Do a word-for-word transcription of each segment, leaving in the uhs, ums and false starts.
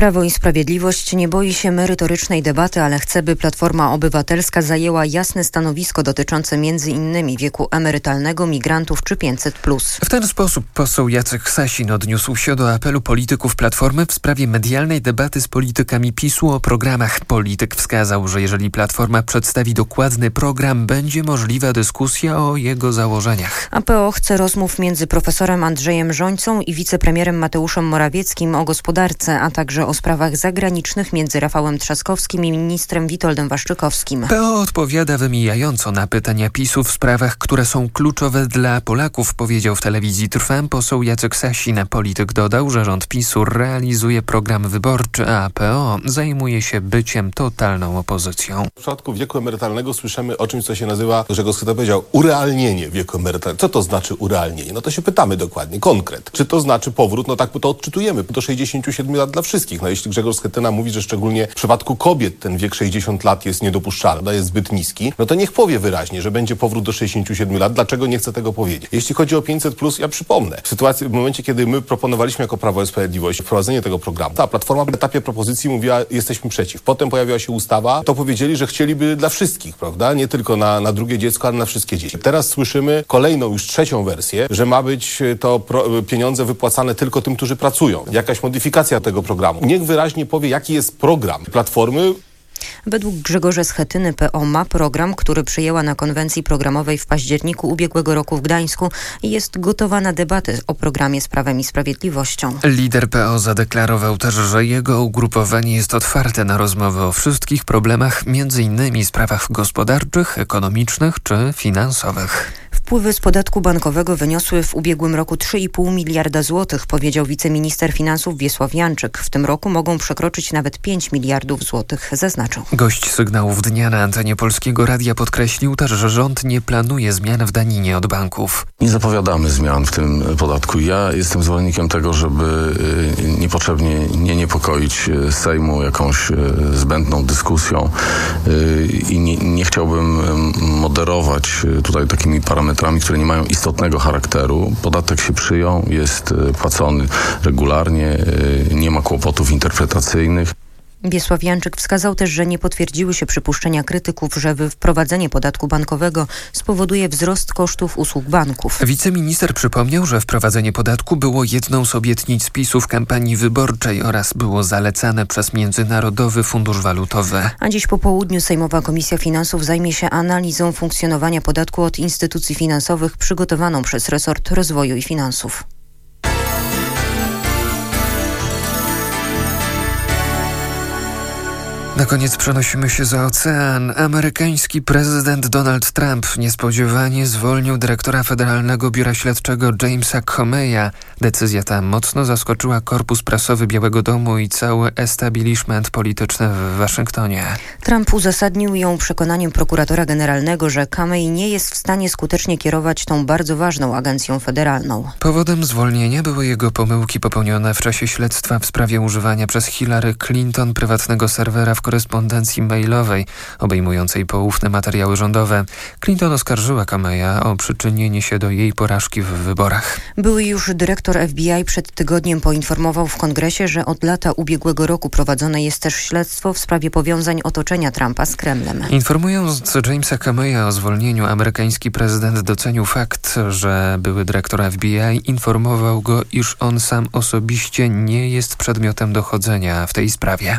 Prawo i Sprawiedliwość nie boi się merytorycznej debaty, ale chce, by Platforma Obywatelska zajęła jasne stanowisko dotyczące między innymi wieku emerytalnego, migrantów czy pięćset plus. W ten sposób poseł Jacek Sasin odniósł się do apelu polityków Platformy w sprawie medialnej debaty z politykami PiSu o programach. Polityk wskazał, że jeżeli Platforma przedstawi dokładny program, będzie możliwa dyskusja o jego założeniach. A P O chce rozmów między profesorem Andrzejem Rzońcą i wicepremierem Mateuszem Morawieckim o gospodarce, a także o sprawach zagranicznych między Rafałem Trzaskowskim i ministrem Witoldem Waszczykowskim. P O odpowiada wymijająco na pytania PiSu w sprawach, które są kluczowe dla Polaków, powiedział w telewizji Trwam poseł Jacek Sasin. Polityk dodał, że rząd PiSu realizuje program wyborczy, a P O zajmuje się byciem totalną opozycją. W przypadku wieku emerytalnego słyszymy o czymś, co się nazywa, Grzegorz Schetyna powiedział, urealnienie wieku emerytalnego. Co to znaczy urealnienie? No to się pytamy dokładnie, konkret. Czy to znaczy powrót? No tak to odczytujemy. Do sześćdziesięciu siedmiu lat dla wszystkich. No jeśli Grzegorz Schetyna mówi, że szczególnie w przypadku kobiet ten wiek sześćdziesiąt lat jest niedopuszczalny, jest zbyt niski, no to niech powie wyraźnie, że będzie powrót do sześćdziesięciu siedmiu lat. Dlaczego nie chce tego powiedzieć? Jeśli chodzi o pięćset plus, ja przypomnę. W sytuacji, w momencie, kiedy my proponowaliśmy jako Prawo i Sprawiedliwość wprowadzenie tego programu, ta Platforma w etapie propozycji mówiła, jesteśmy przeciw. Potem pojawiła się ustawa, to powiedzieli, że chcieliby dla wszystkich, prawda? Nie tylko na, na drugie dziecko, ale na wszystkie dzieci. Teraz słyszymy kolejną, już trzecią wersję, że ma być to pro, pieniądze wypłacane tylko tym, którzy pracują. Jakaś modyfikacja tego programu. Niech wyraźnie powie, jaki jest program Platformy. Według Grzegorza Schetyny P O ma program, który przyjęła na konwencji programowej w październiku ubiegłego roku w Gdańsku i jest gotowa na debaty o programie z Prawem i Sprawiedliwością. Lider P O zadeklarował też, że jego ugrupowanie jest otwarte na rozmowy o wszystkich problemach, między innymi sprawach gospodarczych, ekonomicznych czy finansowych. Wpływy z podatku bankowego wyniosły w ubiegłym roku trzy i pół miliarda złotych, powiedział wiceminister finansów Wiesław Janczyk. W tym roku mogą przekroczyć nawet pięć miliardów złotych, zaznaczył. Gość sygnałów dnia na antenie Polskiego Radia podkreślił też, że rząd nie planuje zmian w daninie od banków. Nie zapowiadamy zmian w tym podatku. Ja jestem zwolennikiem tego, żeby niepotrzebnie nie niepokoić Sejmu jakąś zbędną dyskusją i nie, nie chciałbym moderować tutaj takimi parametrami, które nie mają istotnego charakteru. Podatek się przyjął, jest płacony regularnie, nie ma kłopotów interpretacyjnych. Wiesław Janczyk wskazał też, że nie potwierdziły się przypuszczenia krytyków, że wprowadzenie podatku bankowego spowoduje wzrost kosztów usług banków. Wiceminister przypomniał, że wprowadzenie podatku było jedną z obietnic PiSu w kampanii wyborczej oraz było zalecane przez Międzynarodowy Fundusz Walutowy. A dziś po południu Sejmowa Komisja Finansów zajmie się analizą funkcjonowania podatku od instytucji finansowych przygotowaną przez resort rozwoju i finansów. Na koniec przenosimy się za ocean. Amerykański prezydent Donald Trump niespodziewanie zwolnił dyrektora Federalnego Biura Śledczego Jamesa Comeya. Decyzja ta mocno zaskoczyła korpus prasowy Białego Domu i cały establishment polityczny w Waszyngtonie. Trump uzasadnił ją przekonaniem prokuratora generalnego, że Comey nie jest w stanie skutecznie kierować tą bardzo ważną agencją federalną. Powodem zwolnienia były jego pomyłki popełnione w czasie śledztwa w sprawie używania przez Hillary Clinton prywatnego serwera w korespondencji mailowej obejmującej poufne materiały rządowe. Clinton oskarżyła Comeya o przyczynienie się do jej porażki w wyborach. Były już dyrektor F B I przed tygodniem poinformował w Kongresie, że od lata ubiegłego roku prowadzone jest też śledztwo w sprawie powiązań otoczenia Trumpa z Kremlem. Informując Jamesa Comeya o zwolnieniu, amerykański prezydent docenił fakt, że były dyrektor F B I informował go, iż on sam osobiście nie jest przedmiotem dochodzenia w tej sprawie.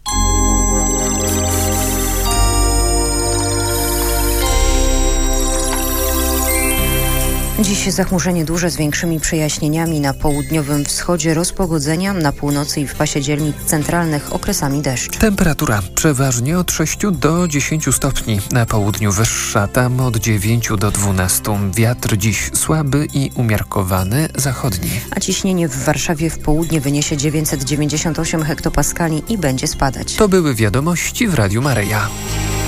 Dziś zachmurzenie duże z większymi przejaśnieniami na południowym wschodzie, rozpogodzenia na północy i w pasie dzielnic centralnych okresami deszcz. Temperatura przeważnie od sześciu do dziesięciu stopni. Na południu wyższa, tam od dziewięciu do dwunastu. Wiatr dziś słaby i umiarkowany, zachodni. A ciśnienie w Warszawie w południe wyniesie dziewięćset dziewięćdziesiąt osiem hektopaskali i będzie spadać. To były wiadomości w Radiu Maryja.